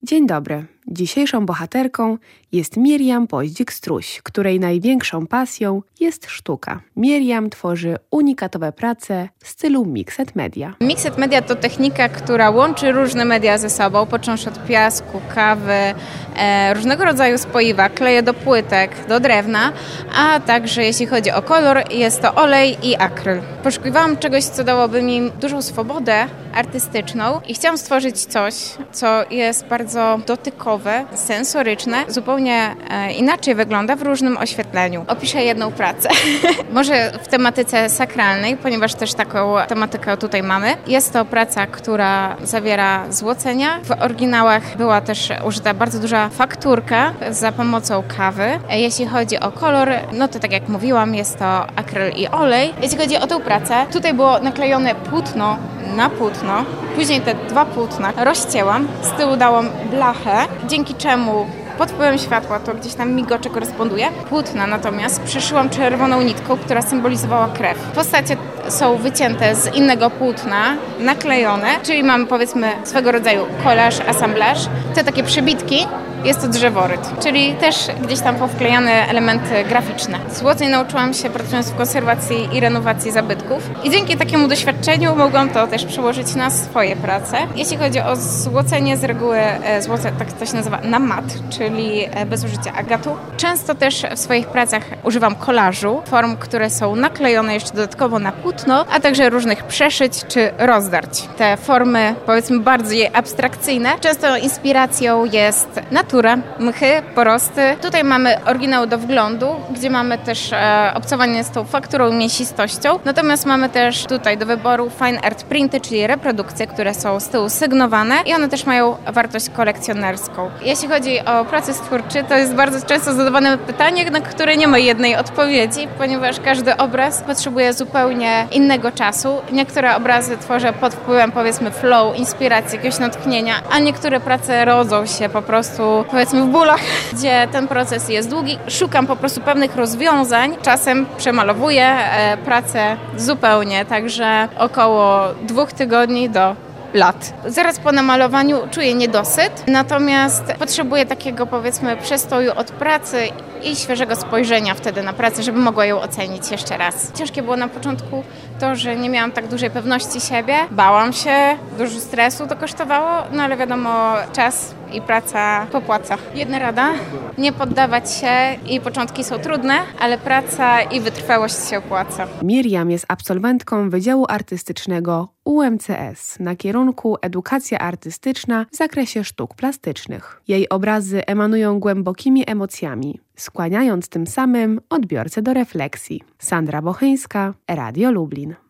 Dzień dobry. Dzisiejszą bohaterką jest Miriam Poździk-Struś, której największą pasją jest sztuka. Miriam tworzy unikatowe prace w stylu Mixed Media. Mixed Media to technika, która łączy różne media ze sobą, począwszy od piasku, kawy, różnego rodzaju spoiwa, kleje do płytek, do drewna, a także jeśli chodzi o kolor, jest to olej i akryl. Poszukiwałam czegoś, co dałoby mi dużą swobodę artystyczną i chciałam stworzyć coś, co jest bardzo dotykowe, sensoryczne, zupełnie inaczej wygląda w różnym oświetleniu. Opiszę jedną pracę. Może w tematyce sakralnej, ponieważ też taką tematykę tutaj mamy. Jest to praca, która zawiera złocenia. W oryginałach była też użyta bardzo duża fakturka za pomocą kawy. Jeśli chodzi o kolor, no to tak jak mówiłam, jest to akryl i olej. Jeśli chodzi o tę pracę, tutaj było naklejone płótno na płótno. Później te dwa płótna rozcięłam, z tyłu dałam blachę, dzięki czemu pod wpływem światła to gdzieś tam migocze koresponduje. Płótna natomiast przeszyłam czerwoną nitką, która symbolizowała krew. Postacie są wycięte z innego płótna, naklejone, czyli mamy powiedzmy swego rodzaju kolaż, asamblaż. Te takie przybitki jest to drzeworyt, czyli też gdzieś tam powklejane elementy graficzne. Złoceń nauczyłam się pracując w konserwacji i renowacji zabytków i dzięki takiemu doświadczeniu mogłam to też przełożyć na swoje prace. Jeśli chodzi o złocenie, z reguły złoce tak to się nazywa na mat, czyli bez użycia agatu. Często też w swoich pracach używam kolażu, form, które są naklejone jeszcze dodatkowo na płótno, a także różnych przeszyć czy rozdarć. Te formy powiedzmy bardziej abstrakcyjne. Często inspiracją jest natura, mchy, porosty. Tutaj mamy oryginał do wglądu, gdzie mamy też obcowanie z tą fakturą i mięsistością. Natomiast mamy też tutaj do wyboru fine art printy, czyli reprodukcje, które są z tyłu sygnowane i one też mają wartość kolekcjonerską. Jeśli chodzi o proces twórczy, to jest bardzo często zadawane pytanie, na które nie ma jednej odpowiedzi, ponieważ każdy obraz potrzebuje zupełnie innego czasu. Niektóre obrazy tworzę pod wpływem powiedzmy flow, inspiracji, jakiegoś natchnienia, a niektóre prace rodzą się po prostu powiedzmy w bólach, gdzie ten proces jest długi. Szukam po prostu pewnych rozwiązań. Czasem przemalowuję pracę zupełnie, także około 2 tygodni do lat. Zaraz po namalowaniu czuję niedosyt, natomiast potrzebuję takiego powiedzmy przestoju od pracy i świeżego spojrzenia wtedy na pracę, żeby mogła ją ocenić jeszcze raz. Ciężkie było na początku to, że nie miałam tak dużej pewności siebie. Bałam się, dużo stresu to kosztowało, no ale wiadomo, czas i praca popłaca. Jedna rada, nie poddawać się i początki są trudne, ale praca i wytrwałość się opłaca. Miriam jest absolwentką Wydziału Artystycznego UMCS na kierunku Edukacja Artystyczna w zakresie sztuk plastycznych. Jej obrazy emanują głębokimi emocjami, skłaniając tym samym odbiorcę do refleksji. Sandra Bocheńska, Radio Lublin.